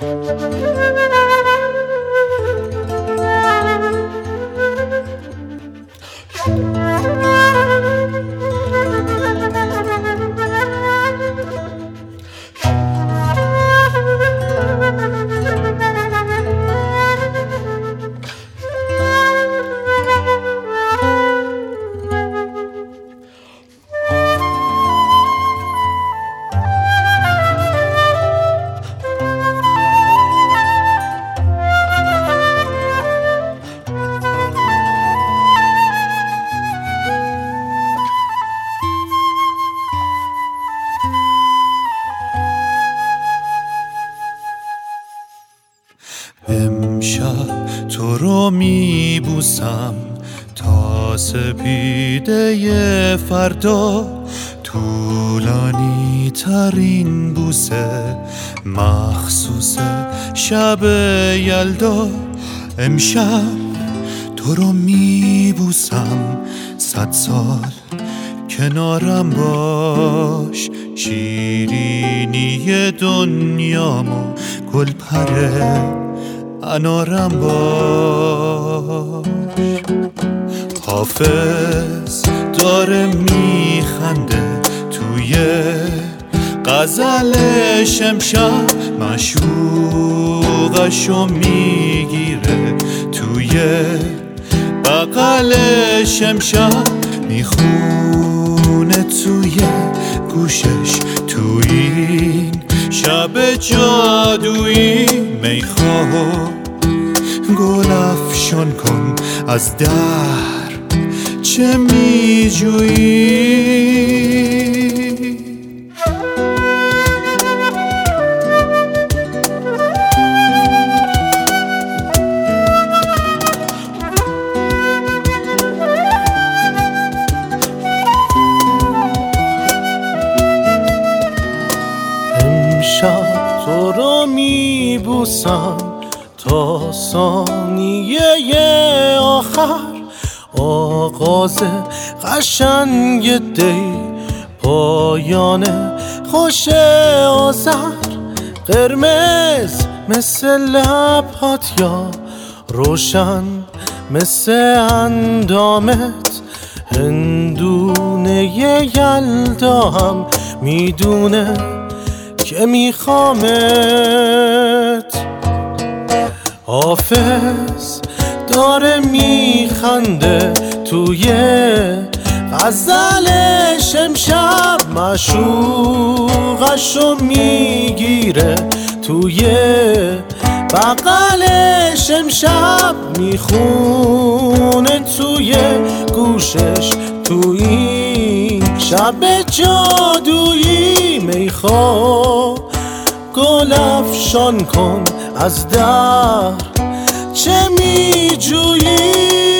امشب تو رو میبوسم تا سپیده فردا، طولانی ترین بوسه مخصوص شب یلدا. امشب تو رو میبوسم 100 سال کنارم باش، شیرینی دنیامو گل پره انارم باش. حافظ داره میخنده توی غزلش، امشب معشوقشو میگیره توی بغلش، امشب میخونه توی گوشش تو این شب جادویی. میخواه گل افشان کن از در چه میجویی. امشب تو رو میبوسم تا ثانیه آخر، آغاز قشنگ دی، پایان خوش آذر. قرمز مثل لبات یا روشن مثل اندامت، هندونه یلدا هم میدونه که میخوامت. حافظ داره میخنده توی غزلش، امشب معشوقشو میگیره توی بغلش، امشب میخونه توی گوشش تو این شب جادویی. میخواه گل افشان کن از در چه میجویی.